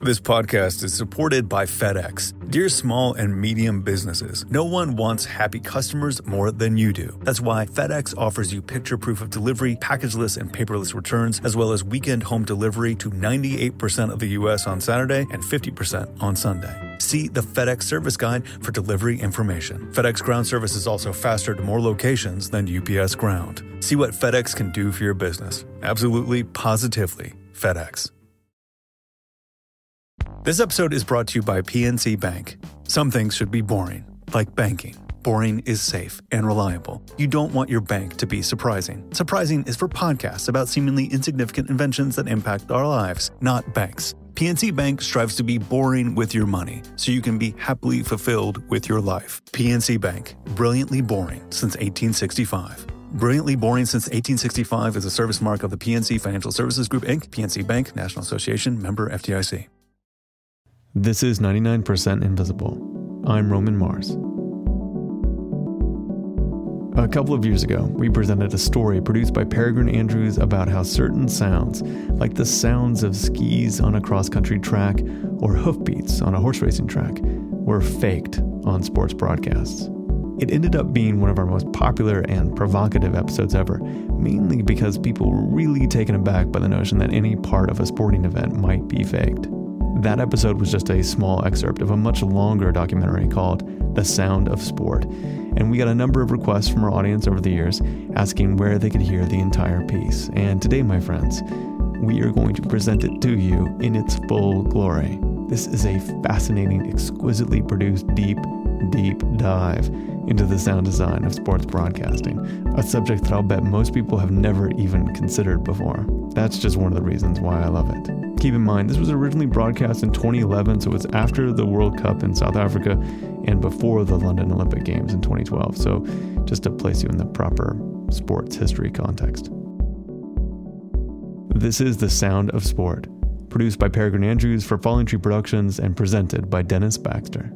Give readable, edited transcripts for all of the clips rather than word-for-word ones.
This podcast is supported by FedEx. Dear small and medium businesses, no one wants happy customers more than you do. That's why FedEx offers you picture proof of delivery, packageless and paperless returns, as well as weekend home delivery to 98% of the U.S. on Saturday and 50% on Sunday. See the FedEx service guide for delivery information. FedEx Ground service is also faster to more locations than UPS Ground. See what FedEx can do for your business. Absolutely, positively, FedEx. This episode is brought to you by PNC Bank. Some things should be boring, like banking. Boring is safe and reliable. You don't want your bank to be surprising. Surprising is for podcasts about seemingly insignificant inventions that impact our lives, not banks. PNC Bank strives to be boring with your money, so you can be happily fulfilled with your life. PNC Bank, brilliantly boring since 1865. Brilliantly Boring Since 1865 is a service mark of the PNC Financial Services Group, Inc., PNC Bank, National Association, member FDIC. This is 99% Invisible. I'm Roman Mars. A couple of years ago, we presented a story produced by Peregrine Andrews about how certain sounds, like the sounds of skis on a cross-country track or hoofbeats on a horse racing track, were faked on sports broadcasts. It ended up being one of our most popular and provocative episodes ever, mainly because people were really taken aback by the notion that any part of a sporting event might be faked. That episode was just a small excerpt of a much longer documentary called The Sound of Sport, and we got a number of requests from our audience over the years asking where they could hear the entire piece. And today, my friends, we are going to present it to you in its full glory. This is a fascinating, exquisitely produced, deep dive into the sound design of sports broadcasting, a subject that I'll bet most people have never even considered before. That's just one of the reasons why I love it. Keep in mind, this was originally broadcast in 2011, so it's after the World Cup in South Africa and before the London Olympic Games in 2012, so just to place you in the proper sports history context. This is The Sound of Sport, produced by Peregrine Andrews for Falling Tree Productions and presented by Dennis Baxter.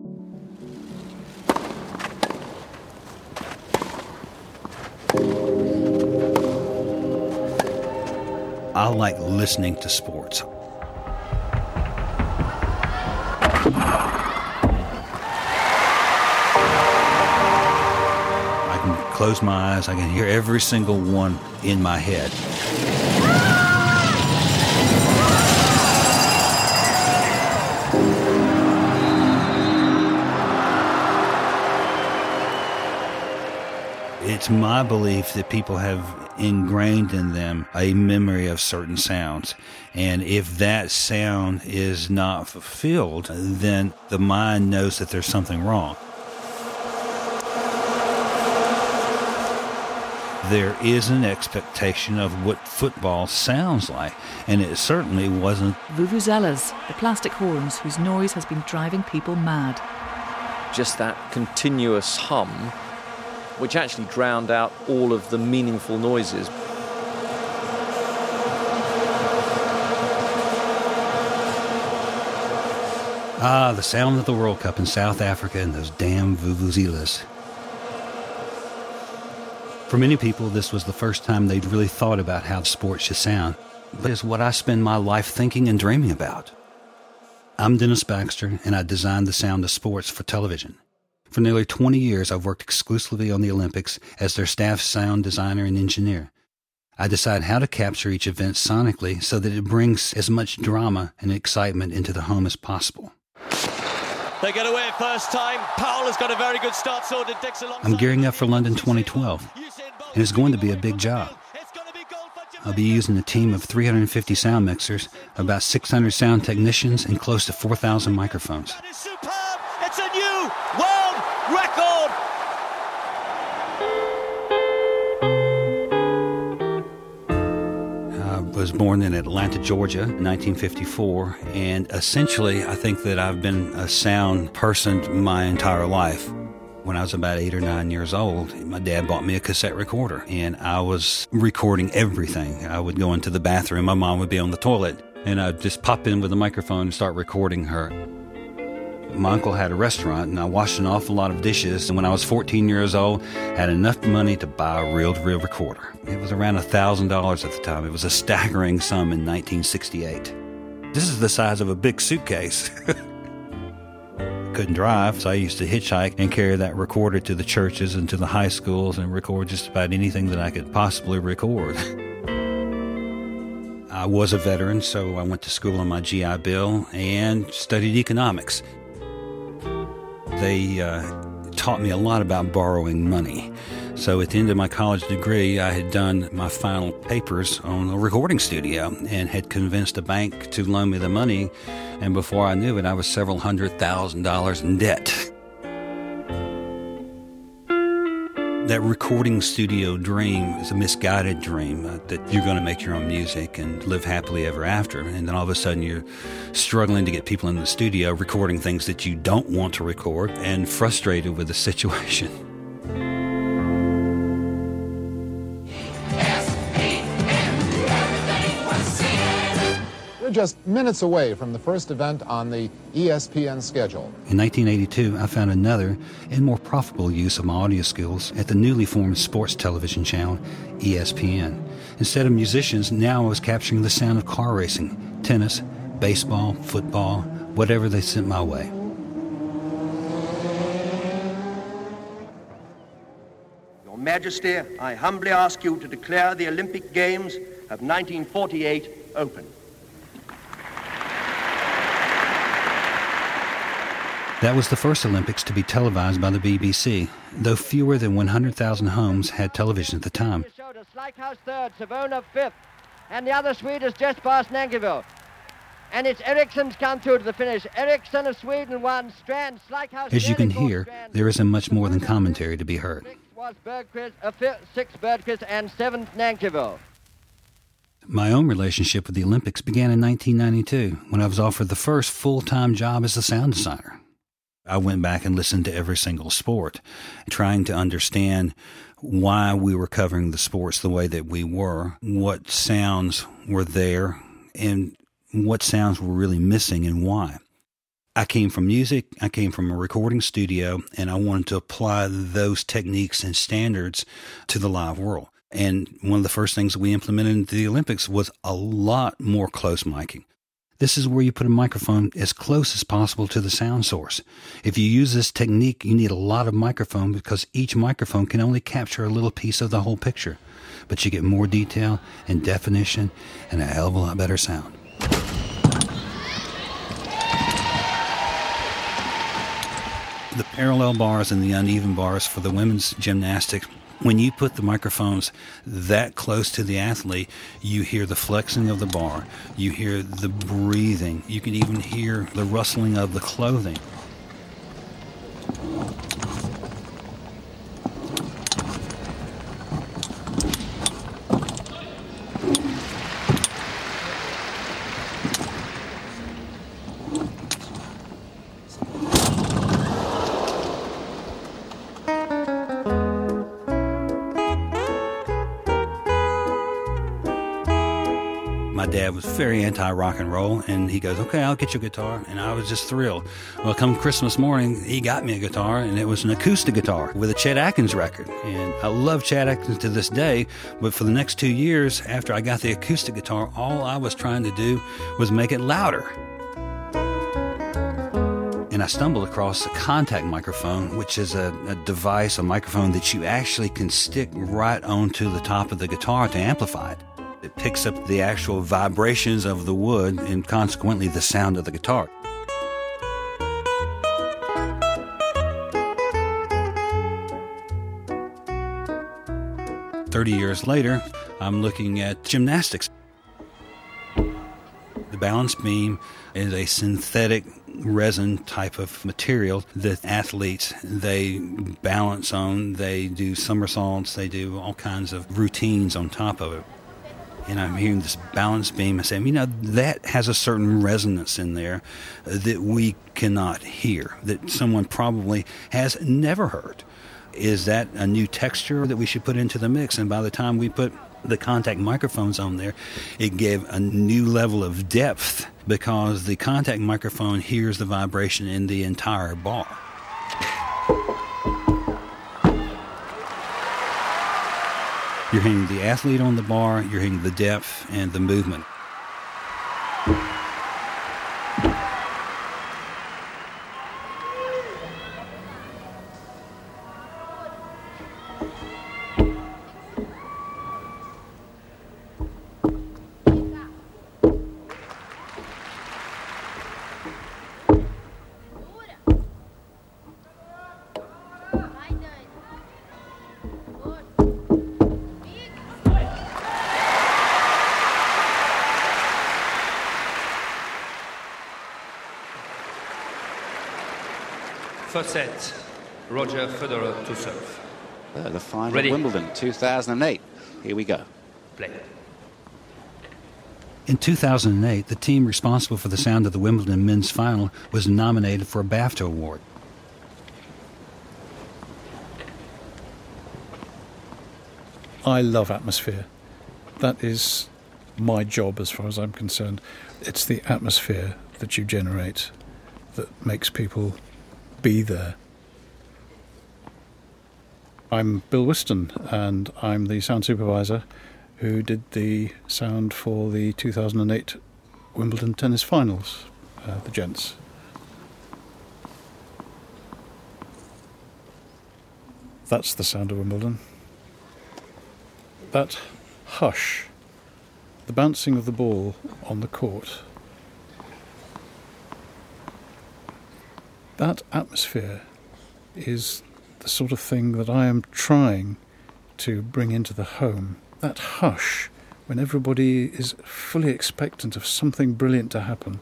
I like listening to sports. I can close my eyes, I can hear every single one in my head. It's my belief that people have ingrained in them a memory of certain sounds. And if that sound is not fulfilled, then the mind knows that there's something wrong. There is an expectation of what football sounds like, and it certainly wasn't. Vuvuzelas, the plastic horns whose noise has been driving people mad. Just that continuous hum, which actually drowned out all of the meaningful noises. The sound of the World Cup in South Africa and those damn vuvuzelas. For many people, this was the first time they'd really thought about how sports should sound. But it's what I spend my life thinking and dreaming about. I'm Dennis Baxter, and I designed the sound of sports for television. For nearly 20 years, I've worked exclusively on the Olympics as their staff sound designer and engineer. I decide how to capture each event sonically so that it brings as much drama and excitement into the home as possible. They get away first time. Powell has got a very good start, so did Dixon. I'm gearing up for London 2012, and it's going to be a big job. I'll be using a team of 350 sound mixers, about 600 sound technicians, and close to 4,000 microphones. That is superb. It's a new world record. I was born in Atlanta, Georgia, in 1954, and essentially I think that I've been a sound person my entire life. When I was about 8 or 9 years old, my dad bought me a cassette recorder, and I was recording everything. I would go into the bathroom, my mom would be on the toilet, and I'd just pop in with a microphone and start recording her. My uncle had a restaurant, and I washed an awful lot of dishes, and when I was 14 years old, had enough money to buy a reel-to-reel recorder. It was around $1,000 at the time. It was a staggering sum in 1968. This is the size of a big suitcase. Couldn't drive, so I used to hitchhike and carry that recorder to the churches and to the high schools and record just about anything that I could possibly record. I was a veteran, so I went to school on my GI Bill and studied economics. They taught me a lot about borrowing money. So at the end of my college degree, I had done my final papers on a recording studio and had convinced a bank to loan me the money. And before I knew it, I was several $100,000 in debt. That recording studio dream is a misguided dream that you're going to make your own music and live happily ever after. And then all of a sudden you're struggling to get people in the studio recording things that you don't want to record and frustrated with the situation. We're just minutes away from the first event on the ESPN schedule. In 1982, I found another and more profitable use of my audio skills at the newly formed sports television channel, ESPN. Instead of musicians, now I was capturing the sound of car racing, tennis, baseball, football, whatever they sent my way. Your Majesty, I humbly ask you to declare the Olympic Games of 1948 open. That was the first Olympics to be televised by the BBC, though fewer than 100,000 homes had television at the time. Slikhouse third, Savona fifth, and the other Swede is just past Nankivell. And it's Eriksson's come through to the finish. Eriksson of Sweden won, Strand, Slikhouse. As you can hear, there isn't much more than commentary to be heard. Was sixth Bergqvist, and seventh Nankivell. My own relationship with the Olympics began in 1992, when I was offered the first full-time job as a sound designer. I went back and listened to every single sport, trying to understand why we were covering the sports the way that we were, what sounds were there, and what sounds were really missing and why. I came from music, I came from a recording studio, and I wanted to apply those techniques and standards to the live world. And one of the first things we implemented into the Olympics was a lot more close miking. This is where you put a microphone as close as possible to the sound source. If you use this technique, you need a lot of microphone because each microphone can only capture a little piece of the whole picture. But you get more detail and definition and a hell of a lot better sound. The parallel bars and the uneven bars for the women's gymnastics, when you put the microphones that close to the athlete, you hear the flexing of the bar, you hear the breathing, you can even hear the rustling of the clothing. My dad was very anti-rock and roll, and he goes, okay, I'll get you a guitar. And I was just thrilled. Well, come Christmas morning, he got me a guitar, and it was an acoustic guitar with a Chet Atkins record. And I love Chet Atkins to this day, but for the next 2 years after I got the acoustic guitar, all I was trying to do was make it louder. And I stumbled across a contact microphone, which is a device, a microphone that you actually can stick right onto the top of the guitar to amplify it. It picks up the actual vibrations of the wood and consequently the sound of the guitar. "30 years later, I'm looking at gymnastics. The balance beam is a synthetic resin type of material that athletes, they balance on, they do somersaults, they do all kinds of routines on top of it. And I'm hearing this balance beam and saying, that has a certain resonance in there that we cannot hear, that someone probably has never heard. Is that a new texture that we should put into the mix? And by the time we put the contact microphones on there, it gave a new level of depth because the contact microphone hears the vibration in the entire bar. You're hearing the athlete on the bar, you're hearing the depth and the movement. First set, Roger Federer to serve. The final Ready. Wimbledon 2008. Here we go. Play. In 2008, the team responsible for the sound of the Wimbledon men's final was nominated for a BAFTA award. I love atmosphere. That is my job as far as I'm concerned. It's the atmosphere that you generate that makes people be there. I'm Bill Whiston, and I'm the sound supervisor who did the sound for the 2008 Wimbledon tennis finals, the gents. That's the sound of Wimbledon. That hush, the bouncing of the ball on the court, that atmosphere is the sort of thing that I am trying to bring into the home. That hush, when everybody is fully expectant of something brilliant to happen.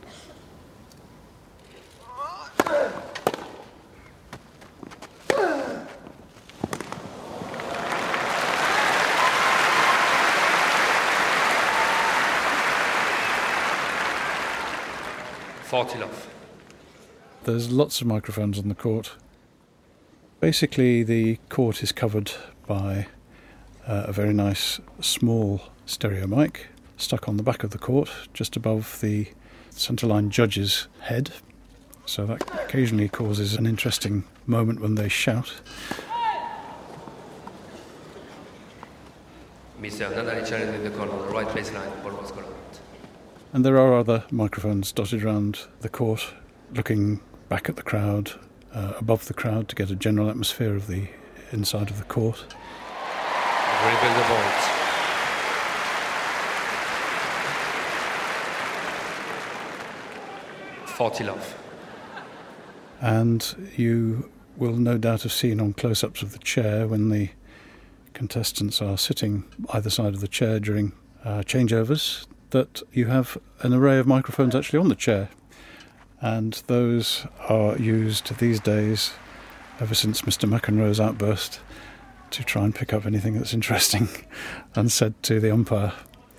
There's lots of microphones on the court. Basically, the court is covered by a very nice small stereo mic stuck on the back of the court, just above the centerline judge's head. So that occasionally causes an interesting moment when they shout. Mr. Nadal challenged in the corner, the right baseline, ball was correct. And there are other microphones dotted around the court, looking back at the crowd, above the crowd, to get a general atmosphere of the inside of the court. Rebuild the boards. Love. And you will no doubt have seen on close-ups of the chair when the contestants are sitting either side of the chair during changeovers that you have an array of microphones actually on the chair. And those are used these days, ever since Mr. McEnroe's outburst, to try and pick up anything that's interesting and said to the umpire.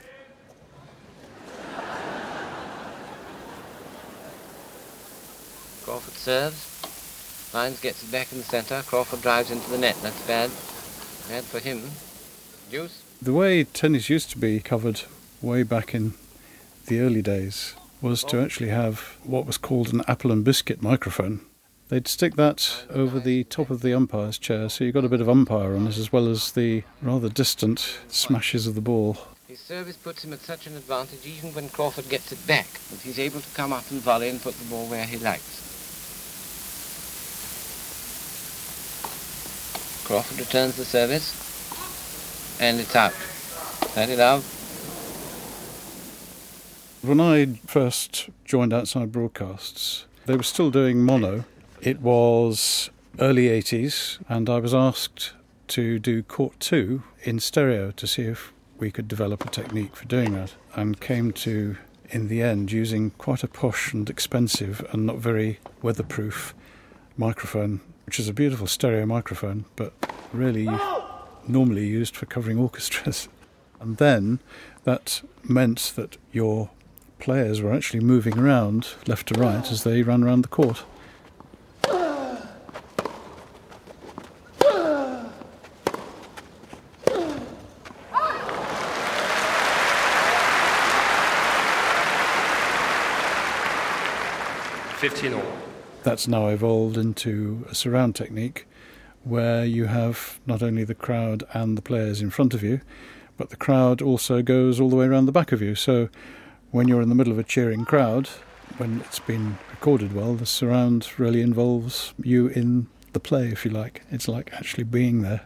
Crawford serves. Hines gets it back in the centre. Crawford drives into the net. That's bad. Bad for him. Deuce. The way tennis used to be covered way back in the early days was to actually have what was called an apple and biscuit microphone. They'd stick that over the top of the umpire's chair, so you got a bit of umpire on it, as well as the rather distant smashes of the ball. His service puts him at such an advantage even when Crawford gets it back, that he's able to come up and volley and put the ball where he likes. Crawford returns the service, and it's out. That it out. When I first joined Outside Broadcasts, they were still doing mono. It was early 80s, and I was asked to do Court 2 in stereo to see if we could develop a technique for doing that, and came to, in the end, using quite a posh and expensive and not very weatherproof microphone, which is a beautiful stereo microphone, but really normally used for covering orchestras. And then that meant that your players were actually moving around left to right as they ran around the court. That's now evolved into a surround technique where you have not only the crowd and the players in front of you, but the crowd also goes all the way around the back of you. So when you're in the middle of a cheering crowd, when it's been recorded well, the surround really involves you in the play, if you like. It's like actually being there.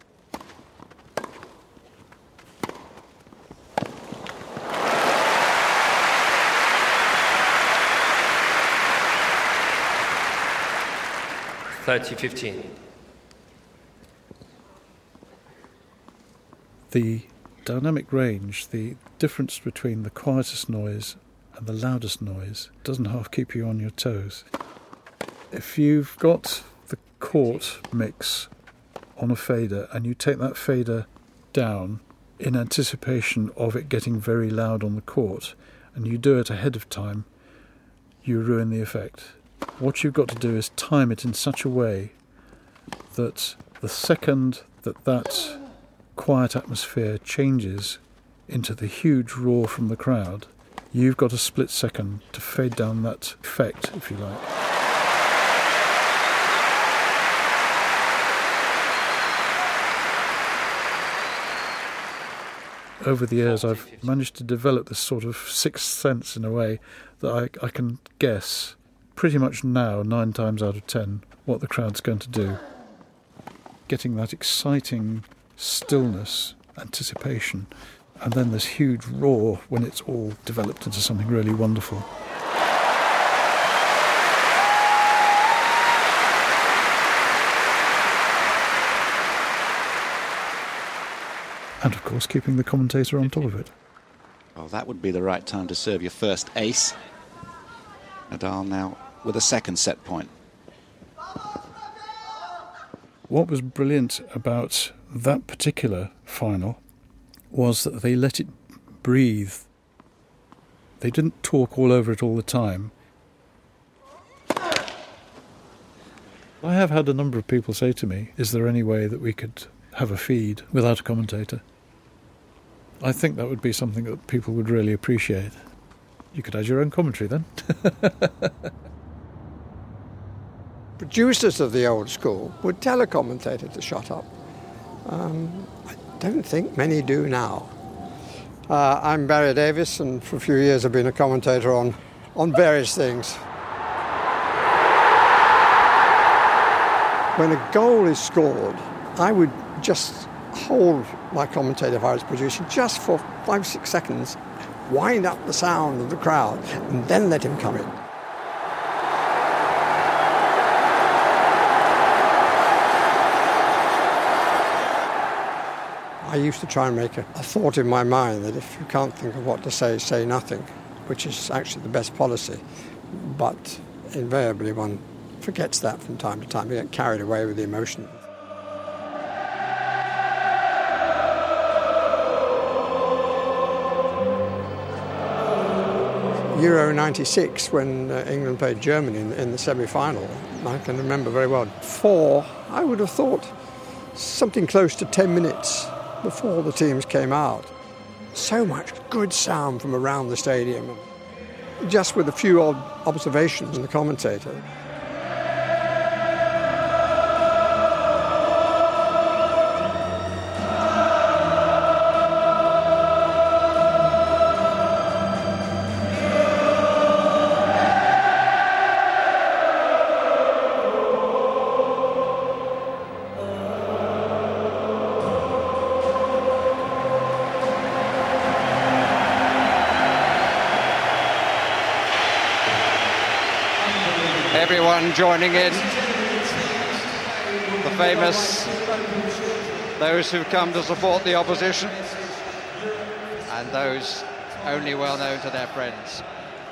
The dynamic range, the difference between the quietest noise and the loudest noise, doesn't half keep you on your toes. If you've got the court mix on a fader and you take that fader down in anticipation of it getting very loud on the court, and you do it ahead of time, you ruin the effect. What you've got to do is time it in such a way that the second that quiet atmosphere changes into the huge roar from the crowd, you've got a split second to fade down that effect, if you like. Over the years, I've managed to develop this sort of sixth sense in a way that I can guess pretty much now, 9 times out of 10, what the crowd's going to do. Getting that exciting stillness, anticipation, and then this huge roar when it's all developed into something really wonderful. And of course, keeping the commentator on top of it. Well, that would be the right time to serve your first ace. Nadal now with a second set point. What was brilliant about that particular final was that they let it breathe. They didn't talk all over it all the time. I have had a number of people say to me, is there any way that we could have a feed without a commentator? I think that would be something that people would really appreciate. You could add your own commentary then. Producers of the old school would tell a commentator to shut up. I don't think many do now. I'm Barry Davis, and for a few years I've been a commentator on various things. When a goal is scored, I would just hold my commentator if I was producing just for 5-6 seconds, wind up the sound of the crowd, and then let him come in. I used to try and make a thought in my mind that if you can't think of what to say nothing, which is actually the best policy. But invariably one forgets that from time to time. You get carried away with the emotion. Euro 96, when England played Germany in the semi-final, I can remember very well. I would have thought, something close to 10 minutes before the teams came out. So much good sound from around the stadium, just with a few odd observations from the commentator. Everyone joining in, the famous, those who've come to support the opposition, and those only well known to their friends.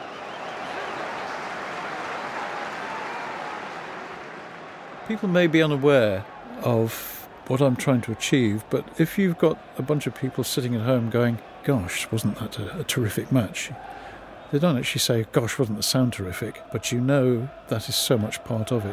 People may be unaware of what I'm trying to achieve, but if you've got a bunch of people sitting at home going, gosh, wasn't that a terrific match? They don't actually say, gosh, wasn't the sound terrific? But you know that is so much part of it.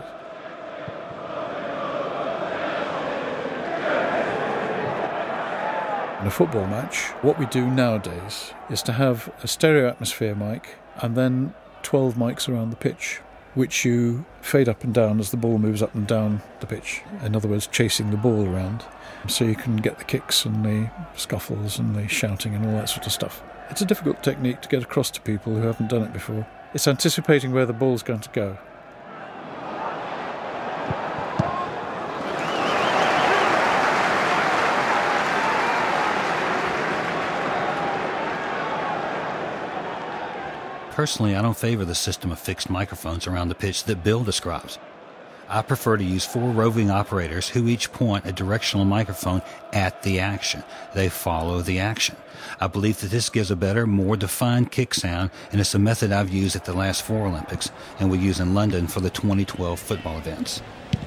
In a football match, what we do nowadays is to have a stereo atmosphere mic and then 12 mics around the pitch, which you fade up and down as the ball moves up and down the pitch. In other words, chasing the ball around. So you can get the kicks and the scuffles and the shouting and all that sort of stuff. It's a difficult technique to get across to people who haven't done it before. It's anticipating where the ball's going to go. Personally, I don't favor the system of fixed microphones around the pitch that Bill describes. I prefer to use 4 roving operators who each point a directional microphone at the action. They follow the action. I believe that this gives a better, more defined kick sound, and it's a method I've used at the last 4 Olympics and will use in London for the 2012 football events.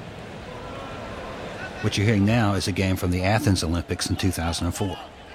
What you're hearing now is a game from the Athens Olympics in 2004.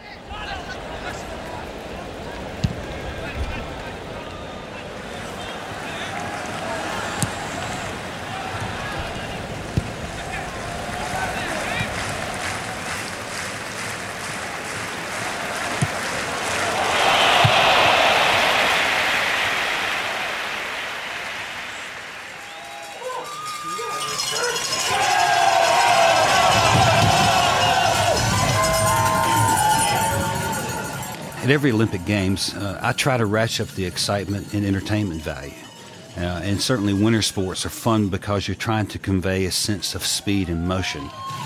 At every Olympic Games, I try to ratchet up the excitement and entertainment value. And certainly winter sports are fun because you're trying to convey a sense of speed and motion.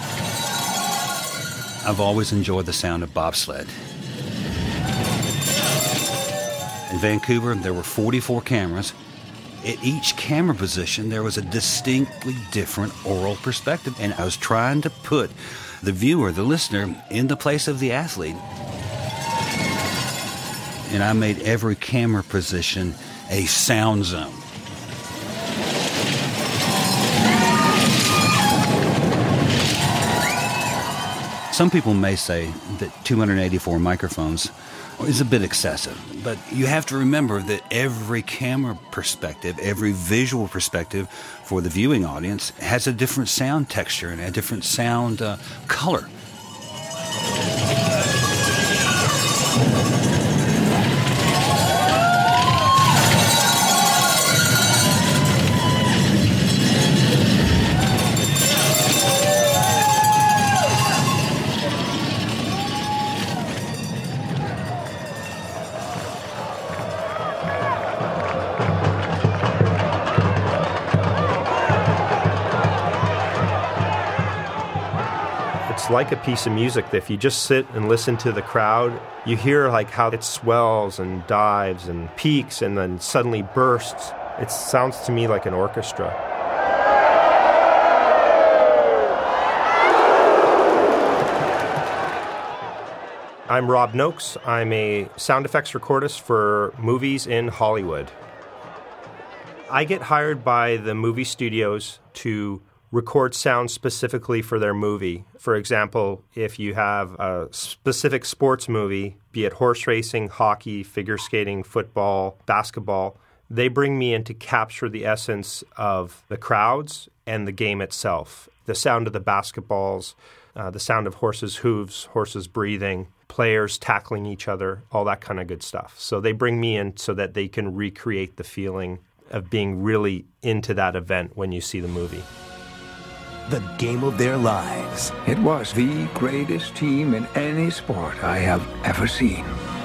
I've always enjoyed the sound of bobsled. In Vancouver, there were 44 cameras. At each camera position, there was a distinctly different oral perspective, and I was trying to put the viewer, the listener, in the place of the athlete. And I made every camera position a sound zone. Some people may say that 284 microphones is a bit excessive, but you have to remember that every camera perspective, every visual perspective for the viewing audience has a different sound texture and a different sound color. Like a piece of music that if you just sit and listen to the crowd, you hear like how it swells and dives and peaks and then suddenly bursts. It sounds to me like an orchestra. I'm Rob Noakes. I'm a sound effects recordist for movies in Hollywood. I get hired by the movie studios to record sound specifically for their movie. For example, if you have a specific sports movie, be it horse racing, hockey, figure skating, football, basketball, they bring me in to capture the essence of the crowds and the game itself. The sound of the basketballs, the sound of horses' hooves, horses breathing, players tackling each other, all that kind of good stuff. So they bring me in so that they can recreate the feeling of being really into that event when you see the movie. The game of their lives. It was the greatest team in any sport I have ever seen.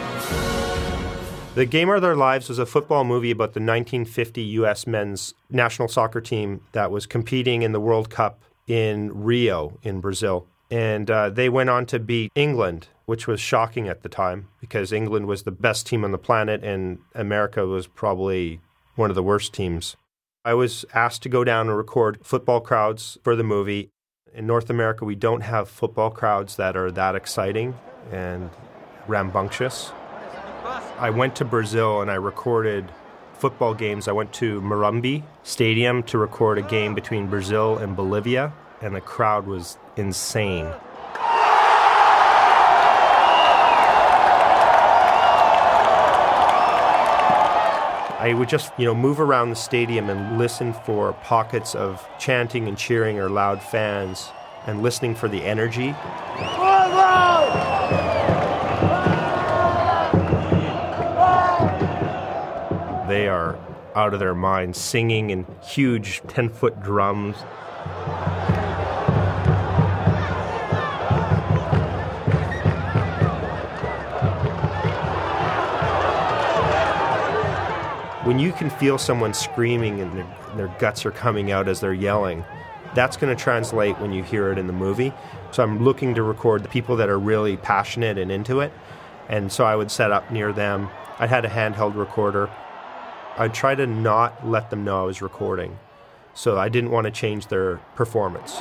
The Game of Their Lives was a football movie about the 1950 U.S. men's national soccer team that was competing in the World Cup in Rio in Brazil. And they went on to beat England, which was shocking at the time because England was the best team on the planet and America was probably one of the worst teams. I was asked to go down and record football crowds for the movie. In North America, we don't have football crowds that are that exciting and rambunctious. I went to Brazil and I recorded football games. I went to Morumbi Stadium to record a game between Brazil and Bolivia, and the crowd was insane. I would just, move around the stadium and listen for pockets of chanting and cheering or loud fans and listening for the energy. They are out of their minds, singing in huge 10-foot drums. When you can feel someone screaming and their guts are coming out as they're yelling, that's going to translate when you hear it in the movie. So I'm looking to record the people that are really passionate and into it. And so I would set up near them. I had a handheld recorder. I'd try to not let them know I was recording. so I didn't want to change their performance.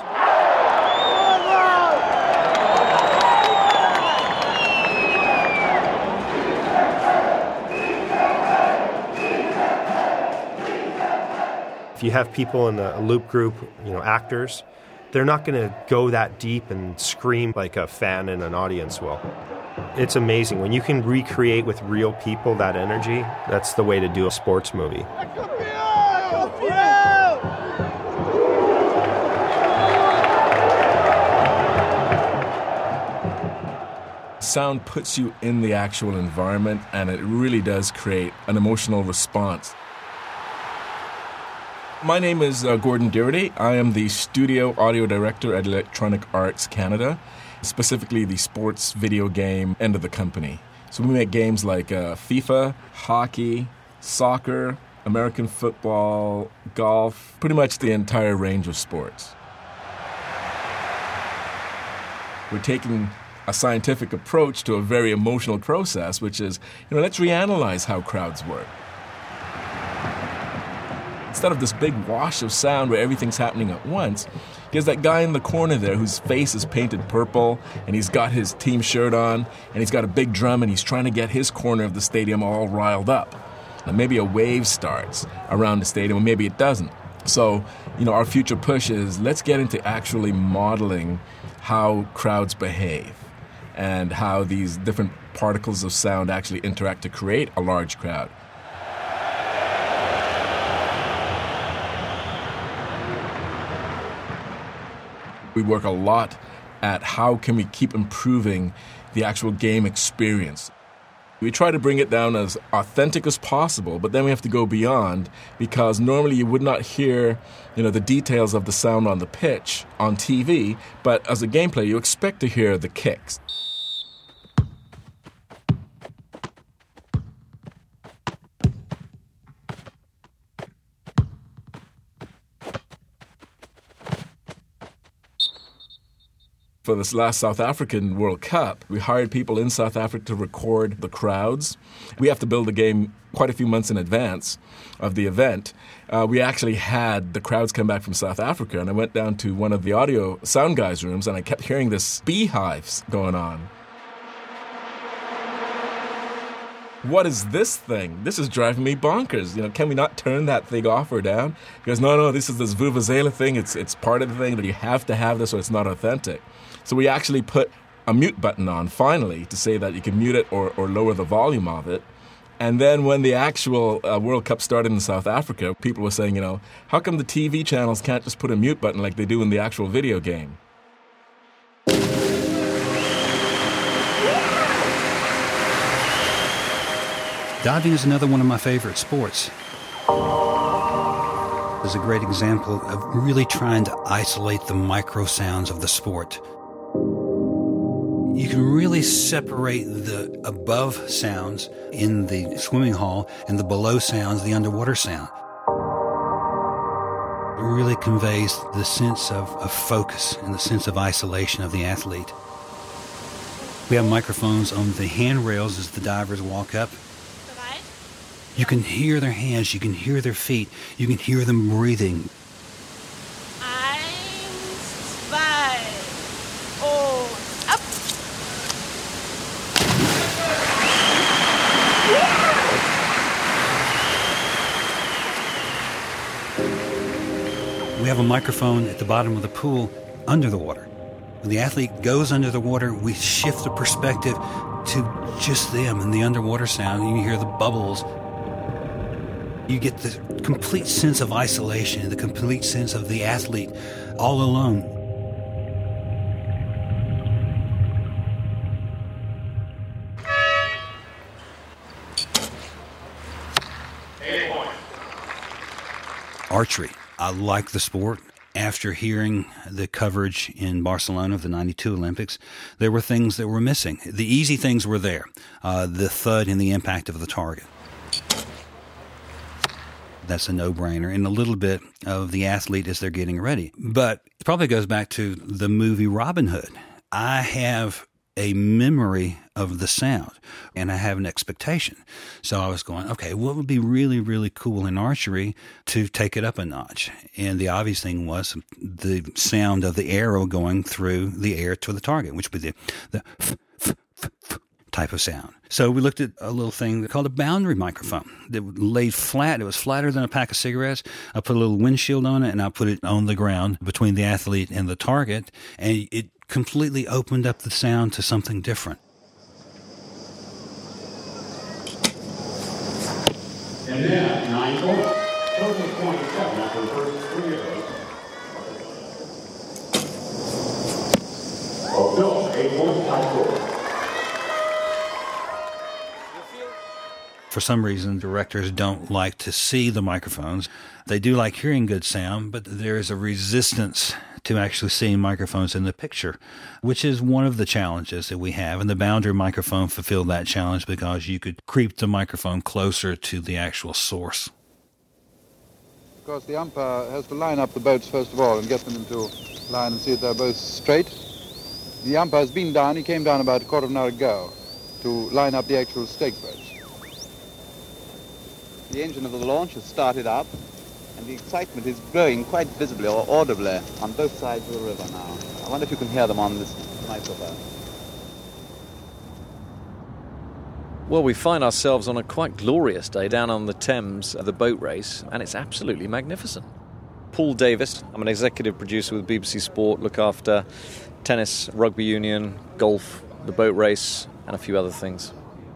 If you have people in a loop group, actors, they're not going to go that deep and scream like a fan in an audience will. It's amazing. When you can recreate with real people that energy, that's the way to do a sports movie. Sound puts you in the actual environment, and it really does create an emotional response. My name is Gordon Doherty. I am the studio audio director at Electronic Arts Canada, specifically the sports video game end of the company. So we make games like FIFA, hockey, soccer, American football, golf, pretty much the entire range of sports. We're taking a scientific approach to a very emotional process, which is, let's reanalyze how crowds work. Instead of this big wash of sound where everything's happening at once, there's that guy in the corner there whose face is painted purple, and he's got his team shirt on, and he's got a big drum, and he's trying to get his corner of the stadium all riled up. And maybe a wave starts around the stadium, and maybe it doesn't. So, our future push is let's get into actually modeling how crowds behave and how these different particles of sound actually interact to create a large crowd. We work a lot at how can we keep improving the actual game experience. We try to bring it down as authentic as possible, but then we have to go beyond, because normally you would not hear, the details of the sound on the pitch on TV, but as a gameplay you expect to hear the kicks. For this last South African World Cup, we hired people in South Africa to record the crowds. We have to build the game quite a few months in advance of the event. We actually had the crowds come back from South Africa, and I went down to one of the audio sound guys' rooms, and I kept hearing this beehives going on. What is this thing? This is driving me bonkers. Can we not turn that thing off or down? He goes, no, this is this vuvuzela thing. It's part of the thing that you have to have this or it's not authentic. So we actually put a mute button on, finally, to say that you can mute it or lower the volume of it. And then when the actual World Cup started in South Africa, people were saying, how come the TV channels can't just put a mute button like they do in the actual video game? Diving is another one of my favorite sports. It's a great example of really trying to isolate the micro sounds of the sport. You can really separate the above sounds in the swimming hall and the below sounds, the underwater sound. It really conveys the sense of focus and the sense of isolation of the athlete. We have microphones on the handrails as the divers walk up. You can hear their hands, you can hear their feet, you can hear them breathing. We have a microphone at the bottom of the pool under the water. When the athlete goes under the water, we shift the perspective to just them and the underwater sound, and you hear the bubbles. You get the complete sense of isolation, the complete sense of the athlete all alone. Archery. I like the sport. After hearing the coverage in Barcelona of the 92 Olympics, there were things that were missing. The easy things were there. The thud and the impact of the target. That's a no-brainer. And a little bit of the athlete as they're getting ready. But it probably goes back to the movie Robin Hood. I have a memory of the sound, and I have an expectation. So I was going, okay, what would be really, really cool in archery to take it up a notch? And the obvious thing was the sound of the arrow going through the air to the target, which would be the type of sound. So we looked at a little thing called a boundary microphone that laid flat. It was flatter than a pack of cigarettes. I put a little windshield on it, and I put it on the ground between the athlete and the target, and it completely opened up the sound to something different. And then 9 goals. Total 27 after the first 3 of those. Oh, Bill, 8 points, tie score. For some reason, directors don't like to see the microphones. They do like hearing good sound, but there is a resistance to actually seeing microphones in the picture, which is one of the challenges that we have. And the boundary microphone fulfilled that challenge because you could creep the microphone closer to the actual source. Of course, the umpire has to line up the boats first of all and get them into line and see that they're both straight. The umpire's been down. He came down about a quarter of an hour ago to line up the actual stake boats. The engine of the launch has started up, and the excitement is growing quite visibly or audibly on both sides of the river now. I wonder if you can hear them on this microphone. Well, we find ourselves on a quite glorious day down on the Thames at the boat race, and it's absolutely magnificent. Paul Davis, I'm an executive producer with BBC Sport, look after tennis, rugby union, golf, the boat race, and a few other things.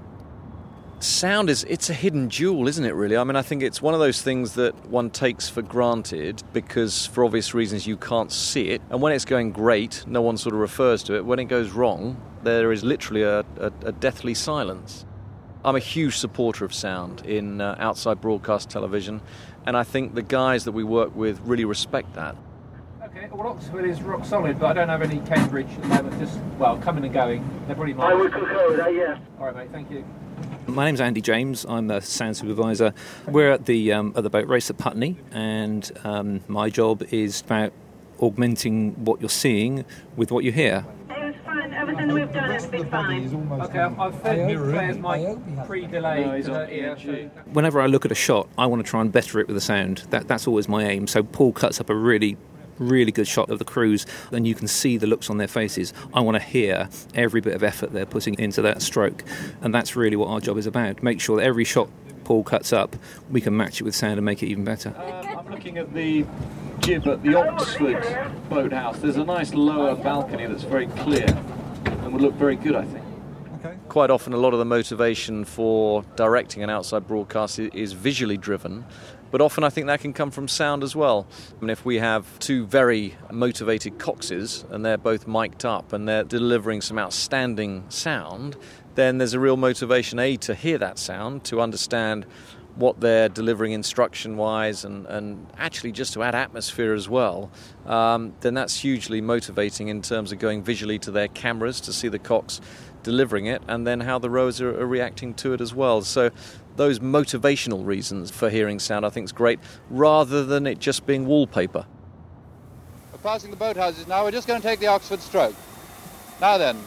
Sound it's a hidden jewel, isn't it, really? I mean, I think it's one of those things that one takes for granted because, for obvious reasons, you can't see it. And when it's going great, no one sort of refers to it. When it goes wrong, there is literally a deathly silence. I'm a huge supporter of sound in outside broadcast television, and I think the guys that we work with really respect that. Okay, well, Oxford is rock solid, but I don't have any Cambridge at the moment, just, well, coming and going. They're pretty much... I would concur with that, yeah. All right, mate, thank you. My name's Andy James. I'm a sound supervisor. We're at the boat race at Putney, and my job is about augmenting what you're seeing with what you hear. Everything we've done has been fine. Okay, I've fed mid-players my pre-delay. Whenever I look at a shot, I want to try and better it with the sound. That's always my aim. So Paul cuts up a really good shot of the crews, and you can see the looks on their faces. I want to hear every bit of effort they're putting into that stroke, and that's really what our job is about. Make sure that every shot Paul cuts up, we can match it with sound and make it even better. I'm looking at the jib at the Oxford boathouse. There's a nice lower balcony that's very clear and would look very good, I think. Quite often a lot of the motivation for directing an outside broadcast is visually driven, but often I think that can come from sound as well. I mean, if we have two very motivated coxes and they're both mic'd up and they're delivering some outstanding sound, then there's a real motivation, A, to hear that sound, to understand what they're delivering instruction-wise and actually just to add atmosphere as well, then that's hugely motivating in terms of going visually to their cameras to see the cocks delivering it and then how the rowers are reacting to it as well. So those motivational reasons for hearing sound I think is great, rather than it just being wallpaper. We're passing the boathouses now. We're just going to take the Oxford stroke. Now then,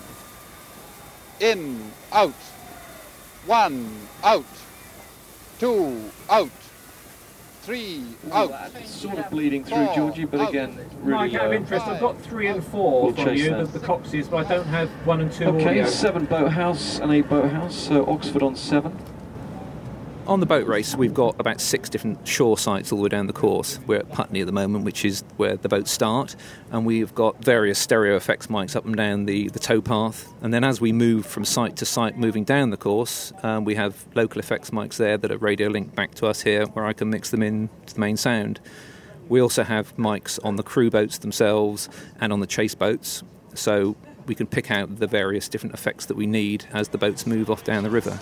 in, out, 1, out, 2, out, 3, out. That's sort of bleeding through, Georgie, but again, really low. Out of interest, I've got 3 and 4 from you, the coxes, but I don't have 1 and 2 Okay, audio. 7 boathouse and 8 boathouse, so Oxford on 7. On the boat race, we've got about 6 different shore sites all the way down the course. We're at Putney at the moment, which is where the boats start, and we've got various stereo effects mics up and down the towpath. And then as we move from site to site, moving down the course, we have local effects mics there that are radio linked back to us here, where I can mix them in to the main sound. We also have mics on the crew boats themselves and on the chase boats, so we can pick out the various different effects that we need as the boats move off down the river.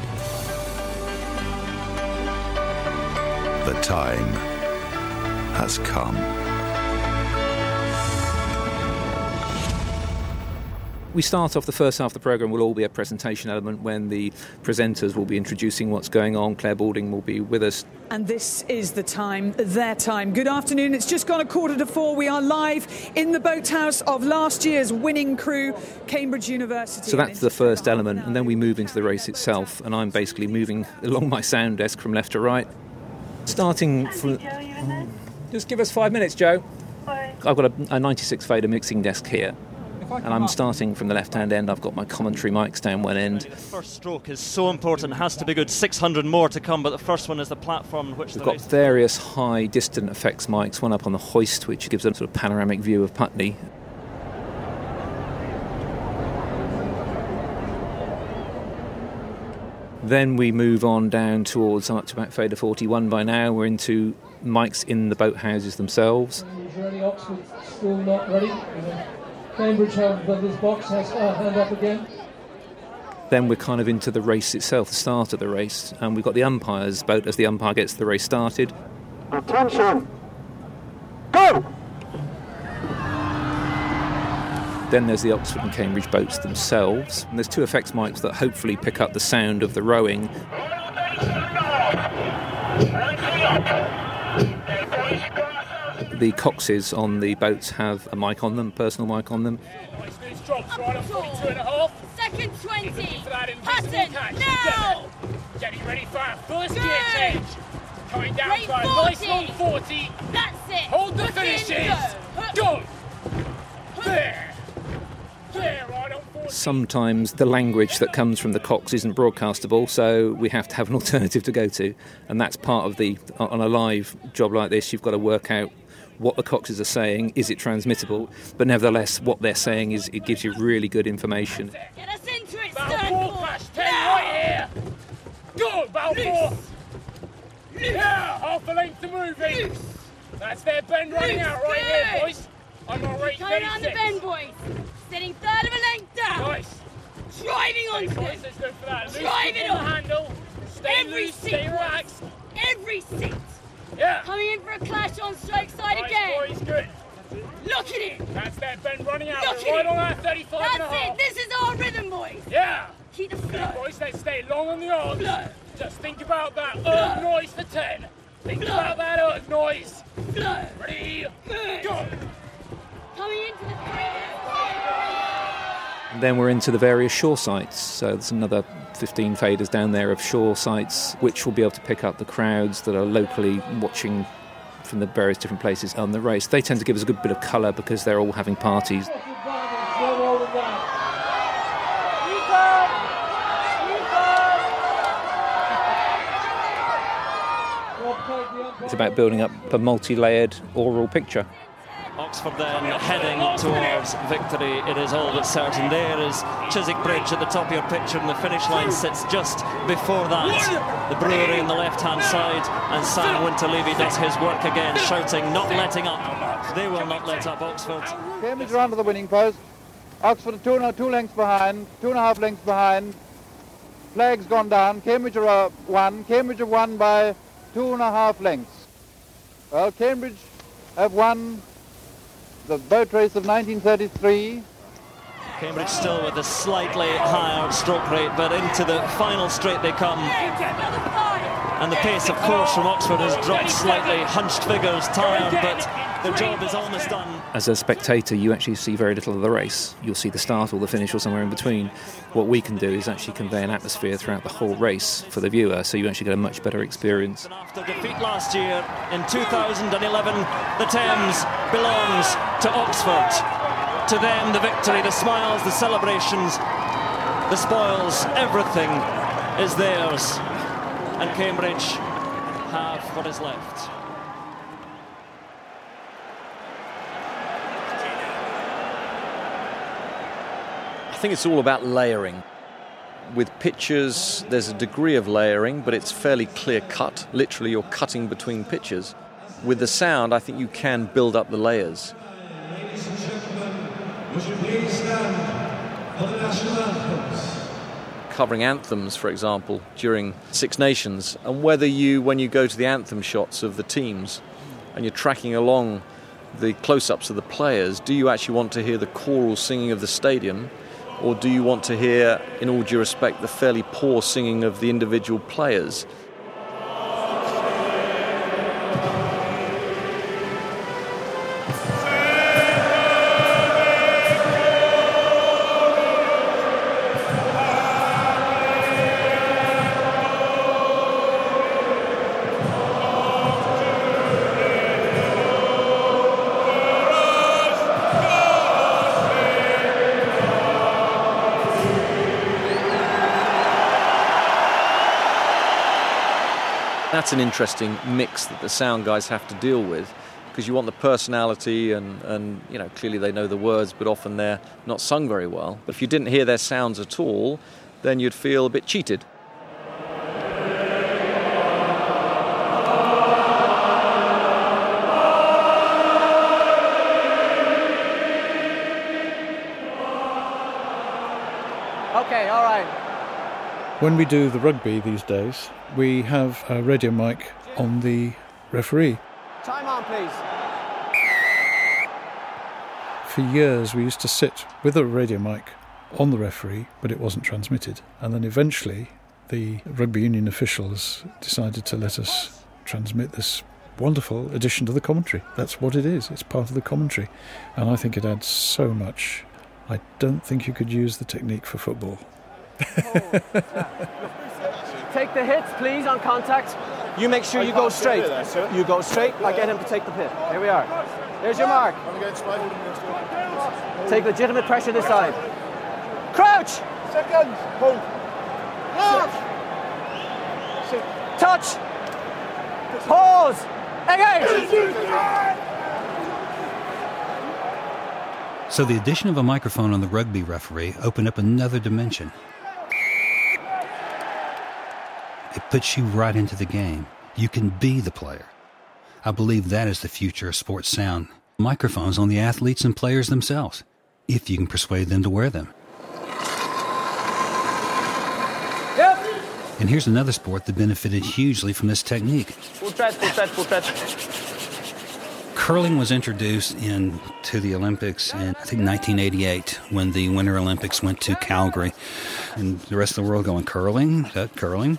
The time has come. We start off the first half of the programme will all be a presentation element when the presenters will be introducing what's going on. Claire Balding will be with us. And this is the time, their time. Good afternoon. It's just gone 4:15. We are live in the boathouse of last year's winning crew, Cambridge University. So that's the first element, and then we move into the race itself, and I'm basically moving along my sound desk from left to right. Starting from... Just give us 5 minutes, Joe. I've got a 96 fader mixing desk here. And I'm starting from the left-hand end. I've got my commentary mics down one end. The first stroke is so important. It has to be good. 600 more to come, but the first one is the platform on which we've got various high distant effects mics, one up on the hoist, which gives a sort of panoramic view of Putney. Then we move on down towards, I'm up to about fader 41 by now. We're into mics in the boathouses themselves. Ready, Oxford still not ready. Cambridge have this box, has hand up again. Then we're kind of into the race itself, the start of the race, and we've got the umpire's boat as the umpire gets the race started. Attention! Go! Then there's the Oxford and Cambridge boats themselves, and there's two effects mics that hopefully pick up the sound of the rowing. The coxes on the boats have a mic on them, personal mic on them. Second 20. Hutton, now! Getting ready for our first gear change. Coming down for a nice long 40. That's it. Hold the finishes. Go. There. Sometimes the language that comes from the cox isn't broadcastable, so we have to have an alternative to go to, and that's part of on a live job like this, you've got to work out what the coxes are saying. Is it transmittable? But nevertheless, what they're saying is it gives you really good information. Get us into it, Battle 4, clash 10 right here. Go, Battle 4. Yeah, half a length to moving. That's their bend running out right here, boys. I'm on rate 36. Coming on the bend, boys. Sitting third of a length down. Nice. Driving on boys, let's go for that. Driving on the handle. Stay every loose, seat, stay relaxed. Every seat. Yeah. Coming in for a clash on strike side nice, again. Boys, good. Look at it. That's their bend running out. Look We're right at on our 35 That's and a half. it. This is our rhythm, boys. Yeah. Keep the flow. Okay, boys, let's stay long on the odds. Flow. Just think about that erg noise for 10. Think about that erg noise. Flow. Ready? Go. Coming into the And then we're into the various shore sites. So there's another 15 faders down there of shore sites, which will be able to pick up the crowds that are locally watching from the various different places on the race. They tend to give us a good bit of colour because they're all having parties. It's about building up a multi-layered oral picture. Oxford then heading towards victory. It is all but certain. There is Chiswick Bridge at the top of your picture, and the finish line sits just before that. The brewery on the left-hand side, and Sam Winterlevy does his work again, shouting, not letting up. They will not let up, Oxford. Cambridge round to the winning post. Oxford 2 lengths behind, 2.5 lengths behind. Flag's gone down. Cambridge are won. Cambridge have won by 2.5 lengths. Well, Cambridge have won the boat race of 1933. Cambridge still with a slightly higher stroke rate, but into the final straight they come. And the pace, of course, from Oxford has dropped slightly. Hunched figures, tired, but the job is almost done. As a spectator, you actually see very little of the race. You'll see the start or the finish or somewhere in between. What we can do is actually convey an atmosphere throughout the whole race for the viewer, so you actually get a much better experience. After defeat last year, in 2011, the Thames belongs to Oxford. To them, the victory, the smiles, the celebrations, the spoils, everything is theirs. And Cambridge have what is left. I think it's all about layering. With pictures, there's a degree of layering, but it's fairly clear-cut. Literally, you're cutting between pictures. With the sound, I think you can build up the layers. Ladies and gentlemen, would you please stand for the national anthems? Covering anthems, for example, during Six Nations, and whether you, when you go to the anthem shots of the teams and you're tracking along the close-ups of the players, do you actually want to hear the choral singing of the stadium, Or do you want to hear, in all due respect, the fairly poor singing of the individual players? That's an interesting mix that the sound guys have to deal with, because you want the personality and you know, clearly they know the words, but often they're not sung very well. But if you didn't hear their sounds at all, then you'd feel a bit cheated. Okay, all right. When we do the rugby these days, we have a radio mic on the referee. Time on, please. For years, we used to sit with a radio mic on the referee, but it wasn't transmitted. And then eventually, the rugby union officials decided to let us transmit this wonderful addition to the commentary. That's what it is. It's part of the commentary. And I think it adds so much. I don't think you could use the technique for football. Take the hits, please, on contact. You make sure you go straight. You go straight. I get him to take the pit. Here we are. There's your mark. Take legitimate pressure this side. Crouch. Second. Hold. Touch. Pause. Engage. So the addition of a microphone on the rugby referee opened up another dimension. It puts you right into the game. You can be the player. I believe that is the future of sports sound. Microphones on the athletes and players themselves, if you can persuade them to wear them. Yep. And here's another sport that benefited hugely from this technique. Full tread, full tread, full tread. Curling was introduced into the Olympics in, I think, 1988, when the Winter Olympics went to Calgary. And the rest of the world going, curling? Is that curling?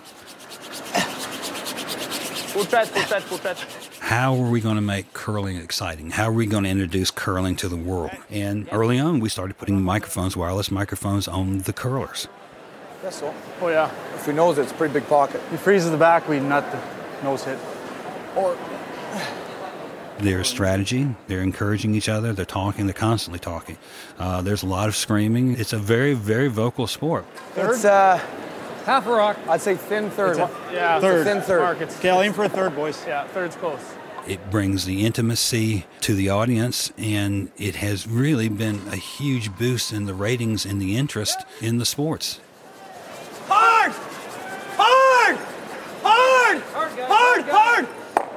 Full tread, full tread, full tread. How are we going to make curling exciting? How are we going to introduce curling to the world? And early on, we started putting microphones, wireless microphones, on the curlers. Yes, so. Oh, yeah. If we nose it, it's a pretty big pocket. He freezes the back, we nut the nose hit. Or... There's strategy. They're encouraging each other. They're talking. They're constantly talking. There's a lot of screaming. It's a very, very vocal sport. It's half a rock. I'd say thin third. Yeah, third. Thin third. Okay, I'll aim for a third, boys. Yeah, third's close. It brings the intimacy to the audience, and it has really been a huge boost in the ratings and the interest in the sports. Hard! Hard! Hard! Hard! Hard!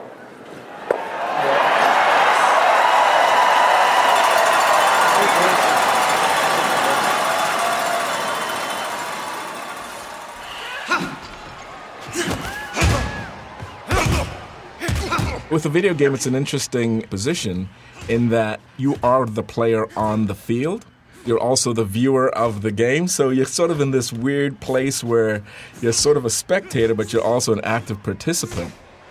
With a video game, it's an interesting position in that you are the player on the field. You're also the viewer of the game, so you're sort of in this weird place where you're sort of a spectator, but you're also an active participant.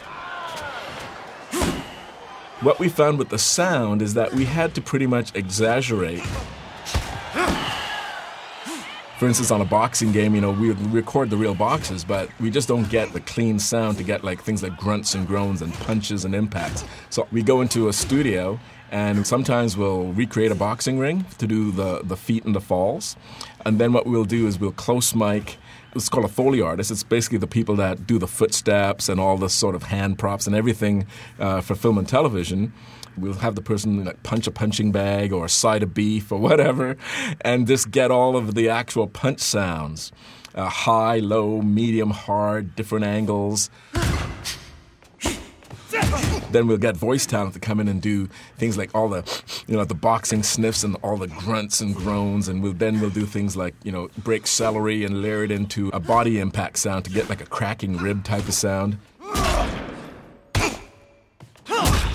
What we found with the sound is that we had to pretty much exaggerate. For instance, on a boxing game, you know, we record the real boxes, but we just don't get the clean sound to get like things like grunts and groans and punches and impacts. So we go into a studio, and sometimes we'll recreate a boxing ring to do the feet and the falls. And then what we'll do is we'll close mic. It's called a Foley artist. It's basically the people that do the footsteps and all the sort of hand props and everything for film and television. We'll have the person like punch a punching bag or a side of beef or whatever, and just get all of the actual punch sounds. High, low, medium, hard, different angles. Then we'll get voice talent to come in and do things like all the, you know, the boxing sniffs and all the grunts and groans, and we'll do things like, you know, break celery and layer it into a body impact sound to get like a cracking rib type of sound.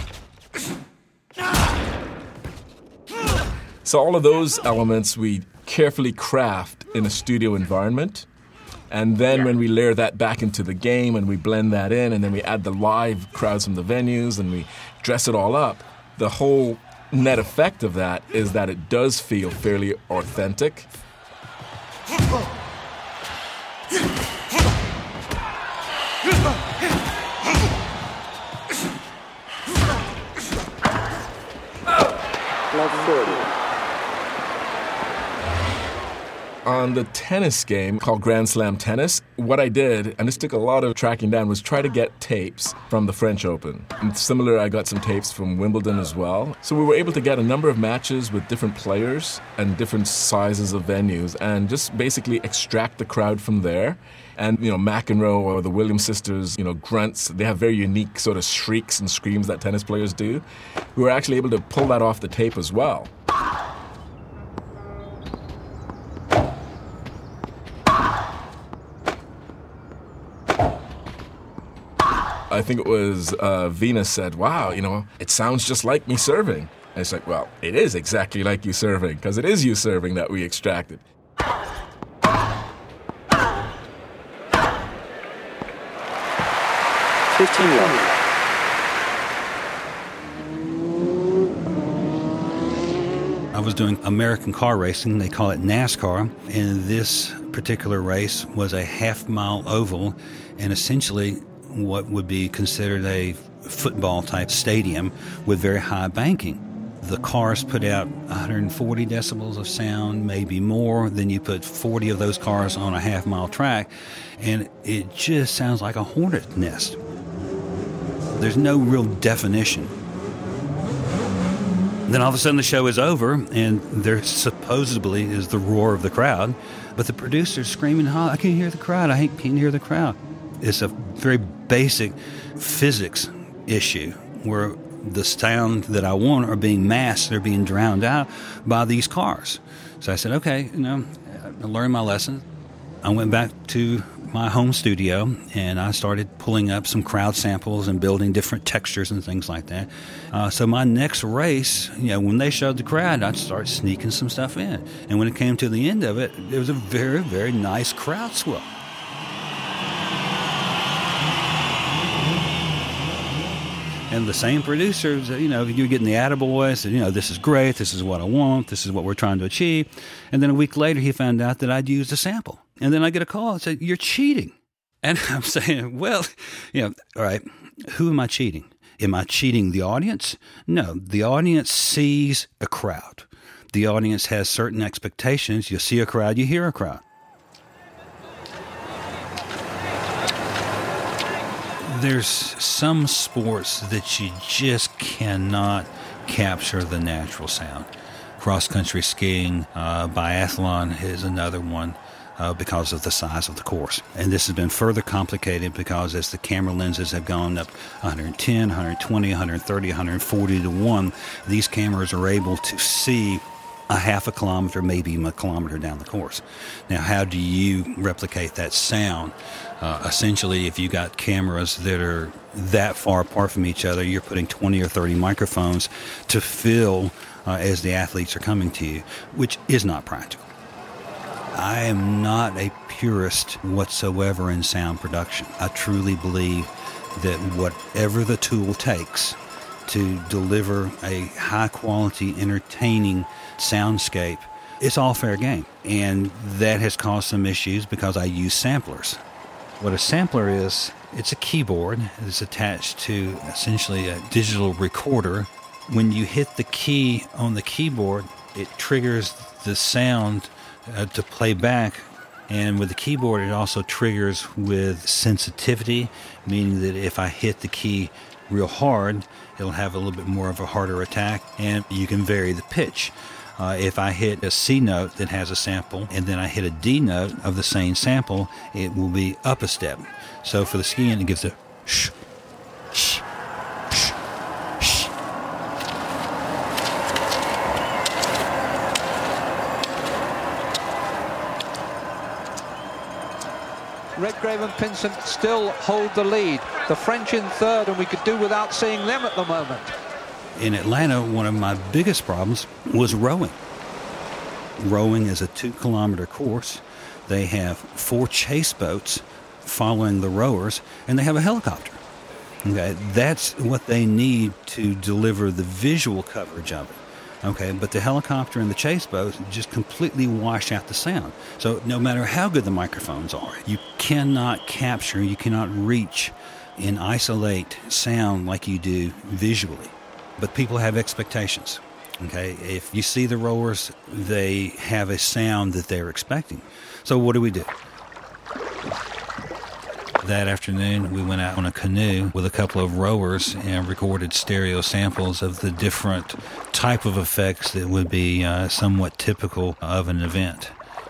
So all of those elements we carefully craft in a studio environment. And then when we layer that back into the game and we blend that in and then we add the live crowds from the venues and we dress it all up, the whole net effect of that is that it does feel fairly authentic. On the tennis game called Grand Slam Tennis, what I did, and this took a lot of tracking down, was try to get tapes from the French Open. And similar, I got some tapes from Wimbledon as well. So we were able to get a number of matches with different players and different sizes of venues and just basically extract the crowd from there. And, McEnroe or the Williams sisters, grunts, they have very unique sort of shrieks and screams that tennis players do. We were actually able to pull that off the tape as well. I think it was Venus said, wow, it sounds just like me serving. And it's like, well, it is exactly like you serving, because it is you serving that we extracted. I was doing American car racing. They call it NASCAR. And this particular race was a half-mile oval and essentially what would be considered a football-type stadium with very high banking. The cars put out 140 decibels of sound, maybe more. Then you put 40 of those cars on a half-mile track, and it just sounds like a hornet nest. There's no real definition. Then all of a sudden the show is over, and there supposedly is the roar of the crowd, but the producer's screaming, "Oh, I can't hear the crowd. I can't hear the crowd." It's a very basic physics issue where the sound that I want are being masked, they're being drowned out by these cars. So I said, okay, I learned my lesson. I went back to my home studio and I started pulling up some crowd samples and building different textures and things like that. So my next race, when they showed the crowd, I'd start sneaking some stuff in. And when it came to the end of it, there was a very, very nice crowd swell. And the same producers, you're getting the attaboys, this is great, this is what I want, this is what we're trying to achieve. And then a week later, he found out that I'd used a sample. And then I get a call and say, "You're cheating." And I'm saying, well, all right, who am I cheating? Am I cheating the audience? No, the audience sees a crowd. The audience has certain expectations. You see a crowd, you hear a crowd. There's some sports that you just cannot capture the natural sound. Cross-country skiing, biathlon is another one because of the size of the course. And this has been further complicated because as the camera lenses have gone up 110, 120, 130, 140 to 1, these cameras are able to see a half a kilometer, maybe even a kilometer down the course. Now, how do you replicate that sound? Essentially, if you got cameras that are that far apart from each other, you're putting 20 or 30 microphones to fill as the athletes are coming to you, which is not practical. I am not a purist whatsoever in sound production. I truly believe that whatever the tool takes to deliver a high-quality, entertaining soundscape, it's all fair game. And that has caused some issues because I use samplers. What a sampler is, it's a keyboard. It's attached to essentially a digital recorder. When you hit the key on the keyboard, it triggers the sound to play back. And with the keyboard, it also triggers with sensitivity, meaning that if I hit the key real hard, it'll have a little bit more of a harder attack, and you can vary the pitch. If I hit a C note that has a sample, and then I hit a D note of the same sample, it will be up a step. So for the skiing, it gives a shh, shh, shh, shh. Redgrave and Pinsent still hold the lead. The French in third, and we could do without seeing them at the moment. In Atlanta, one of my biggest problems was rowing. Rowing is a 2-kilometer course. They have 4 chase boats following the rowers, and they have a helicopter. Okay, that's what they need to deliver the visual coverage of it. Okay, but the helicopter and the chase boats just completely wash out the sound. So no matter how good the microphones are, you cannot capture, you cannot reach and isolate sound like you do visually. But people have expectations. Okay, if you see the rowers, they have a sound that they're expecting. So what do? That afternoon, we went out on a canoe with a couple of rowers and recorded stereo samples of the different type of effects that would be somewhat typical of an event.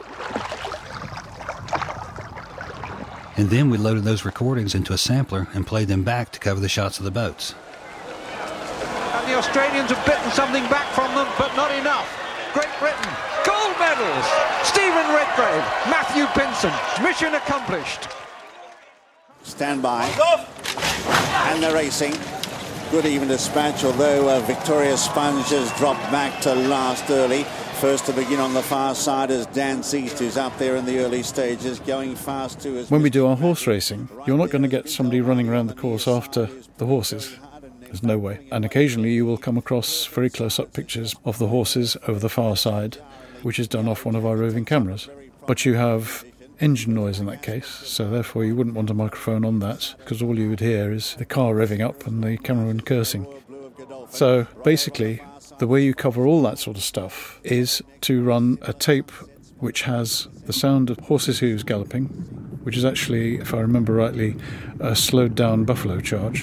And then we loaded those recordings into a sampler and played them back to cover the shots of the boats. And the Australians have bitten something back from them, but not enough. Great Britain, gold medals! Stephen Redgrave, Matthew Pinson, mission accomplished. Stand by, and they're racing. Good even dispatch, although Victoria Sponge has dropped back to last early. First to begin on the far side is Dan Seast, who's up there in the early stages, going fast too. When we do our horse racing, you're not going to get somebody running around the course after the horses. There's no way. And occasionally you will come across very close-up pictures of the horses over the far side, which is done off one of our roving cameras. But you have engine noise in that case, so therefore you wouldn't want a microphone on that, because all you would hear is the car revving up and the cameraman cursing. So basically, the way you cover all that sort of stuff is to run a tape which has the sound of horses' hooves galloping, which is actually, if I remember rightly, a slowed down buffalo charge.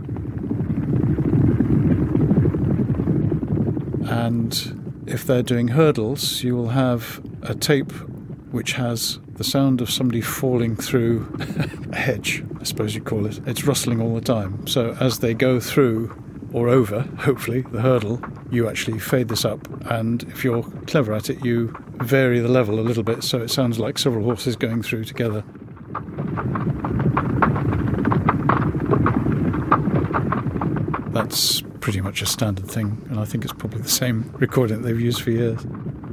And if they're doing hurdles, you will have a tape which has the sound of somebody falling through a hedge, I suppose you'd call it. It's rustling all the time. So as they go through or over, hopefully, the hurdle, you actually fade this up, and if you're clever at it, you vary the level a little bit so it sounds like several horses going through together. That's pretty much a standard thing, and I think it's probably the same recording that they've used for years.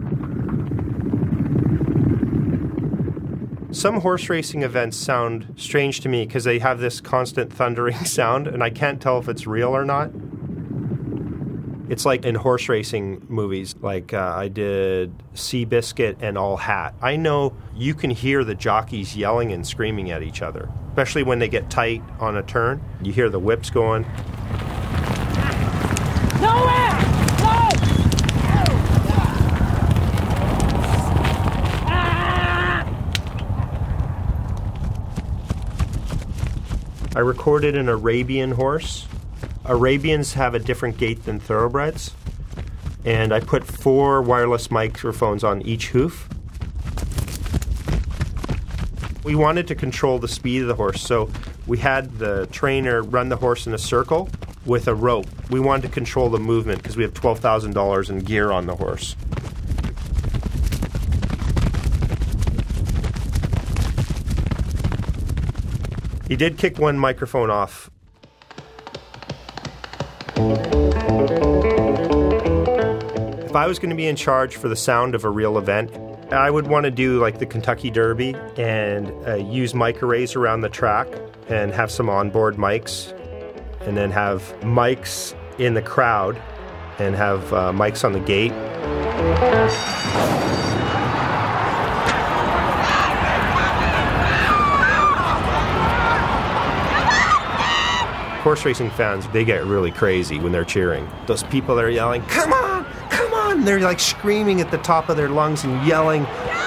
Some horse racing events sound strange to me because they have this constant thundering sound, and I can't tell if it's real or not. It's like in horse racing movies, like I did Seabiscuit and All Hat. I know you can hear the jockeys yelling and screaming at each other, especially when they get tight on a turn. You hear the whips going. Nowhere! No! I recorded an Arabian horse. Arabians have a different gait than thoroughbreds. And I put 4 wireless microphones on each hoof. We wanted to control the speed of the horse, so we had the trainer run the horse in a circle with a rope. We wanted to control the movement because we have $12,000 in gear on the horse. He did kick one microphone off. If I was going to be in charge for the sound of a real event, I would want to do like the Kentucky Derby and use mic arrays around the track and have some onboard mics, and then have mics in the crowd and have mics on the gate. Horse racing fans, they get really crazy when they're cheering. Those people that are yelling, "Come on, come on!" They're like screaming at the top of their lungs and yelling.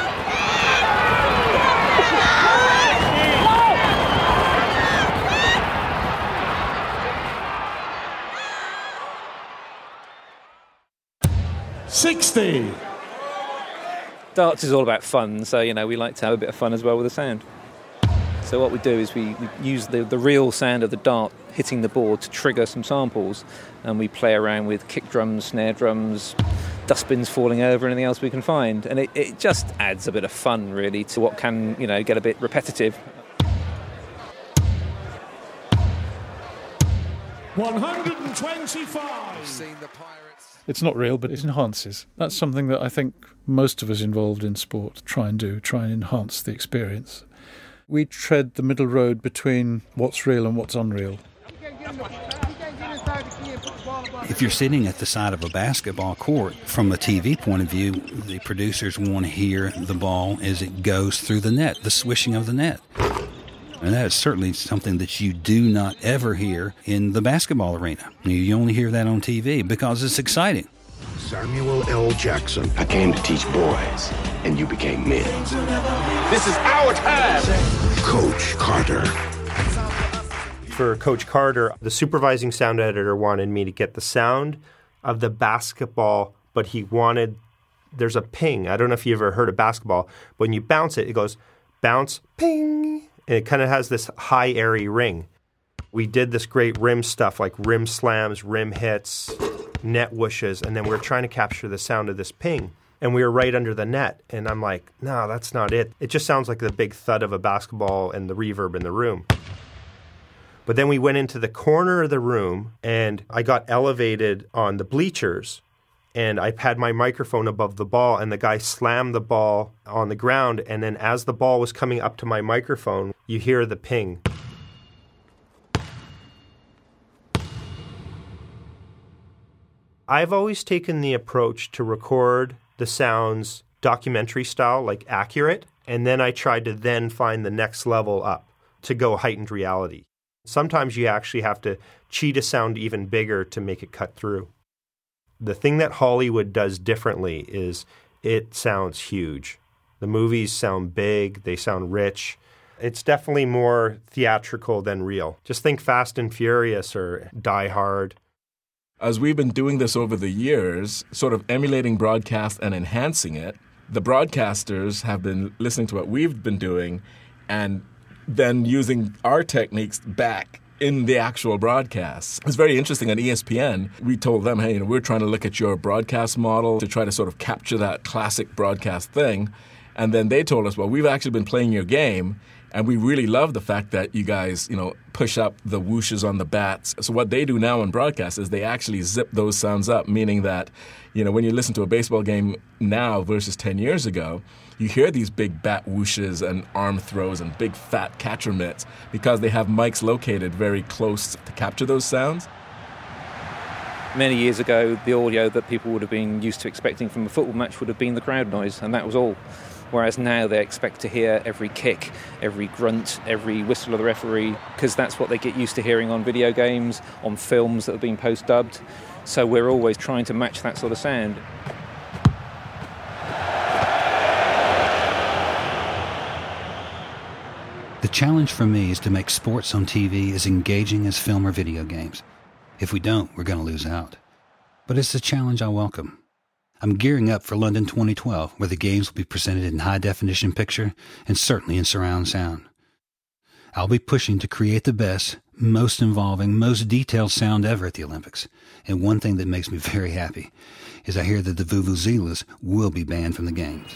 Darts is all about fun, so we like to have a bit of fun as well with the sound. So what we do is we use the real sound of the dart hitting the board to trigger some samples, and we play around with kick drums, snare drums, dustbins falling over, anything else we can find. And it just adds a bit of fun, really, to what can, get a bit repetitive. 125. It's not real, but it enhances. That's something that I think most of us involved in sport try and enhance the experience. We tread the middle road between what's real and what's unreal. If you're sitting at the side of a basketball court, from a TV point of view, the producers want to hear the ball as it goes through the net, the swishing of the net. And that is certainly something that you do not ever hear in the basketball arena. You only hear that on TV because it's exciting. Samuel L. Jackson. I came to teach boys, and you became men. This is our time! Coach Carter. For Coach Carter, the supervising sound editor wanted me to get the sound of the basketball, but he wanted, there's a ping. I don't know if you ever heard of basketball. But when you bounce it, it goes bounce, ping. And it kind of has this high, airy ring. We did this great rim stuff like rim slams, rim hits, net whooshes, and then we were trying to capture the sound of this ping. And we were right under the net. And I'm like, no, that's not it. It just sounds like the big thud of a basketball and the reverb in the room. But then we went into the corner of the room, and I got elevated on the bleachers, and I had my microphone above the ball, and the guy slammed the ball on the ground, and then as the ball was coming up to my microphone, you hear the ping. I've always taken the approach to record the sounds documentary style, like accurate, and then I tried to then find the next level up to go heightened reality. Sometimes you actually have to cheat a sound even bigger to make it cut through. The thing that Hollywood does differently is it sounds huge. The movies sound big, they sound rich. It's definitely more theatrical than real. Just think Fast and Furious or Die Hard. As we've been doing this over the years, sort of emulating broadcast and enhancing it, the broadcasters have been listening to what we've been doing and then using our techniques back in the actual broadcasts. It's very interesting. On ESPN, we told them, hey, we're trying to look at your broadcast model to try to sort of capture that classic broadcast thing. And then they told us, well, we've actually been playing your game, and we really love the fact that you guys, push up the whooshes on the bats. So what they do now in broadcast is they actually zip those sounds up, meaning that, when you listen to a baseball game now versus 10 years ago, you hear these big bat whooshes and arm throws and big fat catcher mitts because they have mics located very close to capture those sounds. Many years ago, the audio that people would have been used to expecting from a football match would have been the crowd noise, and that was all. Whereas now they expect to hear every kick, every grunt, every whistle of the referee, because that's what they get used to hearing on video games, on films that have been post-dubbed. So we're always trying to match that sort of sound. The challenge for me is to make sports on TV as engaging as film or video games. If we don't, we're going to lose out. But it's a challenge I welcome. I'm gearing up for London 2012, where the games will be presented in high-definition picture and certainly in surround sound. I'll be pushing to create the best, most involving, most detailed sound ever at the Olympics. And one thing that makes me very happy is I hear that the Vuvuzelas will be banned from the games.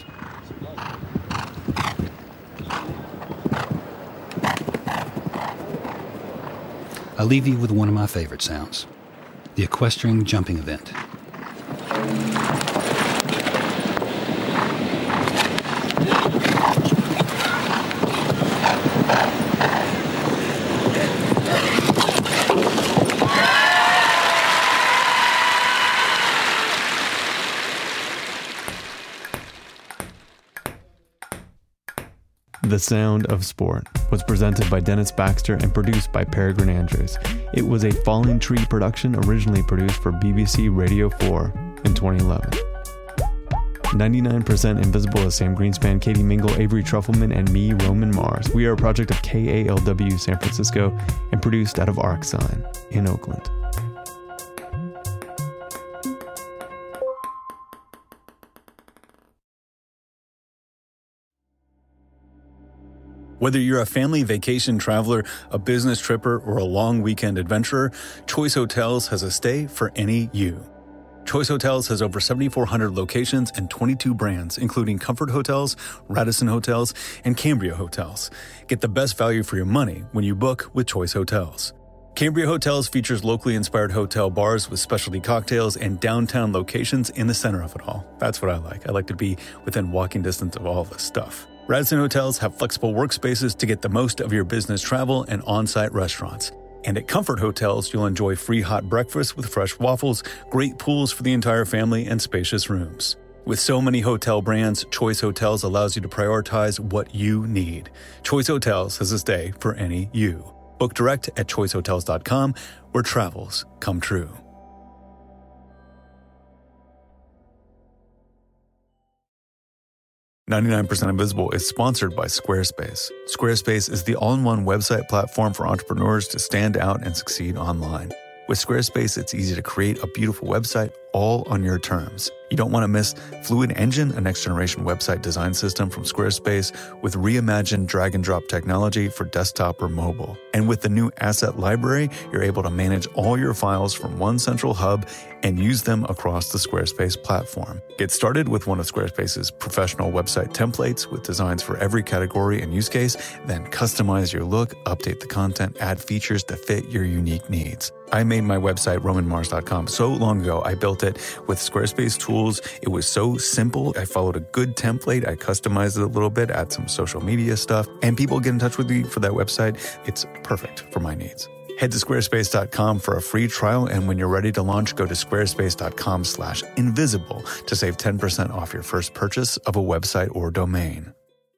I'll leave you with one of my favorite sounds, the equestrian jumping event. The Sound of Sport was presented by Dennis Baxter and produced by Peregrine Andrews. It was a Falling Tree production originally produced for BBC Radio 4 in 2011. 99% Invisible is Sam Greenspan, Katie Mingle, Avery Trufelman, and me, Roman Mars. We are a project of KALW San Francisco and produced out of Arcsign in Oakland. Whether you're a family vacation traveler, a business tripper, or a long weekend adventurer, Choice Hotels has a stay for any you. Choice Hotels has over 7,400 locations and 22 brands, including Comfort Hotels, Radisson Hotels, and Cambria Hotels. Get the best value for your money when you book with Choice Hotels. Cambria Hotels features locally inspired hotel bars with specialty cocktails and downtown locations in the center of it all. That's what I like. I like to be within walking distance of all this stuff. Radisson Hotels have flexible workspaces to get the most of your business travel and on-site restaurants. And at Comfort Hotels, you'll enjoy free hot breakfast with fresh waffles, great pools for the entire family, and spacious rooms. With so many hotel brands, Choice Hotels allows you to prioritize what you need. Choice Hotels has a stay for any you. Book direct at choicehotels.com, where travels come true. 99% Invisible is sponsored by Squarespace. Squarespace is the all-in-one website platform for entrepreneurs to stand out and succeed online. With Squarespace, it's easy to create a beautiful website all on your terms. You don't want to miss Fluid Engine, a next-generation website design system from Squarespace with reimagined drag-and-drop technology for desktop or mobile. And with the new Asset Library, you're able to manage all your files from one central hub and use them across the Squarespace platform. Get started with one of Squarespace's professional website templates with designs for every category and use case, then customize your look, update the content, add features to fit your unique needs. I made my website, RomanMars.com, so long ago. I built it with Squarespace tools. It was so simple. I followed a good template. I customized it a little bit, add some social media stuff, and people get in touch with me for that website. It's perfect for my needs. Head to squarespace.com for a free trial, and when you're ready to launch, go to squarespace.com/invisible to save 10% off your first purchase of a website or domain.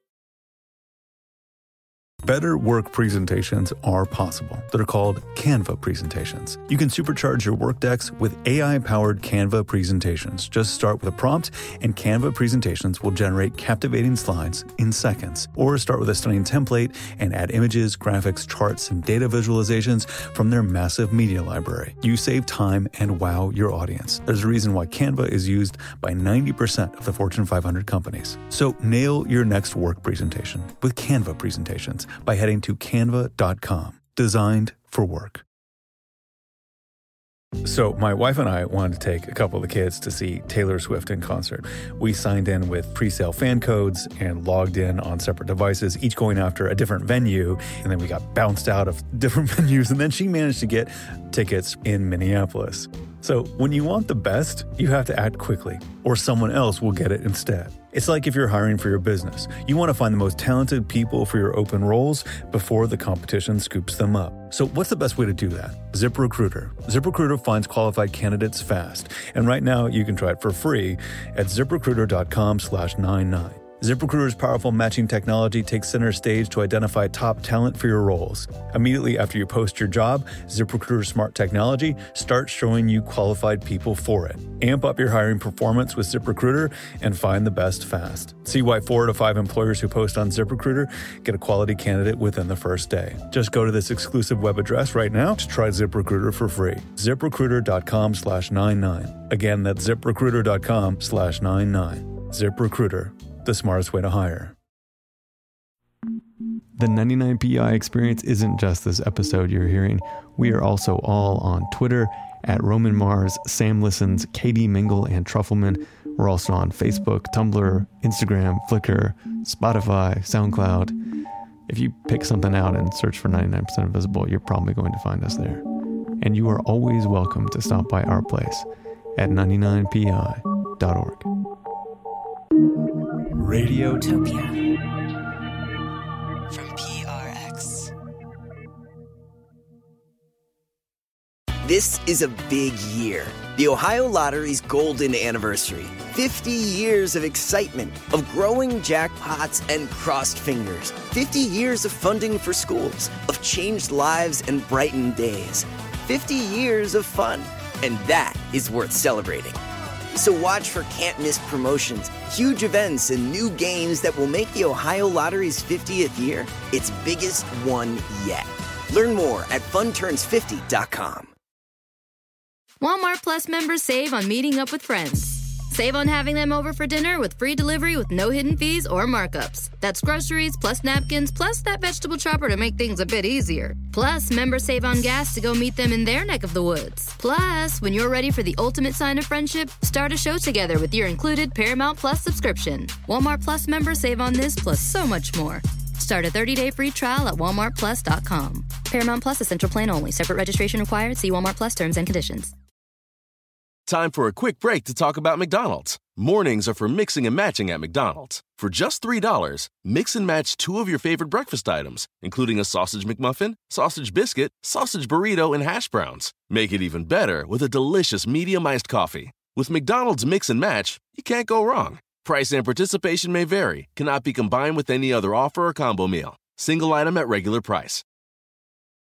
Better work presentations are possible. They're called Canva presentations. You can supercharge your work decks with AI-powered Canva presentations. Just start with a prompt, and Canva presentations will generate captivating slides in seconds. Or start with a stunning template and add images, graphics, charts, and data visualizations from their massive media library. You save time and wow your audience. There's a reason why Canva is used by 90% of the Fortune 500 companies. So nail your next work presentation with Canva presentations by heading to canva.com. Designed for work. So my wife and I wanted to take a couple of the kids to see Taylor Swift in concert. We signed in with pre-sale fan codes and logged in on separate devices, each going after a different venue. And then we got bounced out of different venues. And then she managed to get tickets in Minneapolis. So when you want the best, you have to act quickly, or someone else will get it instead. It's like if you're hiring for your business. You want to find the most talented people for your open roles before the competition scoops them up. So what's the best way to do that? ZipRecruiter. ZipRecruiter finds qualified candidates fast. And right now you can try it for free at ZipRecruiter.com/99. ZipRecruiter's powerful matching technology takes center stage to identify top talent for your roles. Immediately after you post your job, ZipRecruiter's smart technology starts showing you qualified people for it. Amp up your hiring performance with ZipRecruiter and find the best fast. See why 4 to 5 employers who post on ZipRecruiter get a quality candidate within the first day. Just go to this exclusive web address right now to try ZipRecruiter for free. ZipRecruiter.com/99. Again, that's ZipRecruiter.com/99. ZipRecruiter. The smartest way to hire. The 99PI experience isn't just this episode you're hearing. We are also all on Twitter at Roman Mars, Sam Listens, Katie Mingle, and Truffleman. We're also on Facebook, Tumblr, Instagram, Flickr, Spotify, SoundCloud. If you pick something out and search for 99% Invisible, you're probably going to find us there. And you are always welcome to stop by our place at 99pi.org. Radiotopia from PRX. This is a big year. The Ohio Lottery's golden anniversary. 50 years of excitement, of growing jackpots and crossed fingers. 50 years of funding for schools, of changed lives and brightened days. 50 years of fun. And that is worth celebrating. So watch for can't-miss promotions, huge events, and new games that will make the Ohio Lottery's 50th year its biggest one yet. Learn more at funturns50.com. Walmart Plus members save on meeting up with friends. Save on having them over for dinner with free delivery with no hidden fees or markups. That's groceries, plus napkins, plus that vegetable chopper to make things a bit easier. Plus, members save on gas to go meet them in their neck of the woods. Plus, when you're ready for the ultimate sign of friendship, start a show together with your included Paramount Plus subscription. Walmart Plus members save on this plus so much more. Start a 30-day free trial at walmartplus.com. Paramount Plus Essential Plan only. Separate registration required. See Walmart Plus terms and conditions. Time for a quick break to talk about McDonald's. Mornings are for mixing and matching at McDonald's. For just $3, mix and match 2 of your favorite breakfast items, including a sausage McMuffin, sausage biscuit, sausage burrito, and hash browns. Make it even better with a delicious medium iced coffee. With McDonald's Mix and Match, you can't go wrong. Price and participation may vary. Cannot be combined with any other offer or combo meal. Single item at regular price.